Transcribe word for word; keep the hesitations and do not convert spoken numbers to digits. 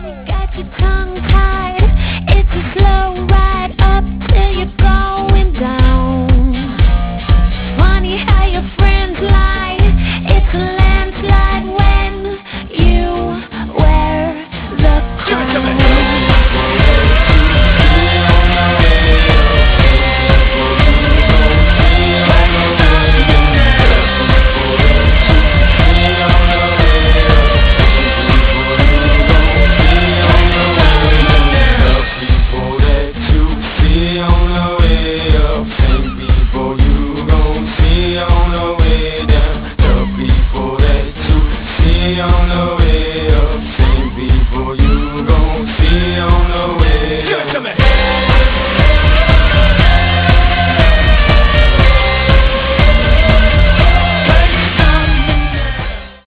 Got you tongue-tied. It's a slow ride up till you're going down. Funny how your friends lie. It's a landslide when you wear the crown. On the way